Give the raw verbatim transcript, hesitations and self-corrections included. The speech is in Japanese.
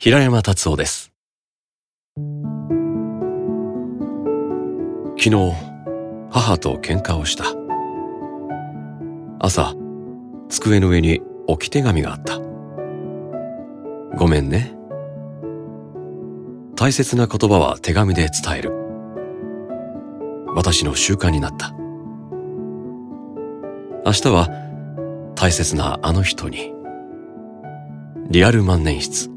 平山達夫です。昨日、母と喧嘩をした。朝、机の上に置き手紙があった。ごめんね。大切な言葉は手紙で伝える。私の習慣になった。明日は大切なあの人に。リアル万年筆。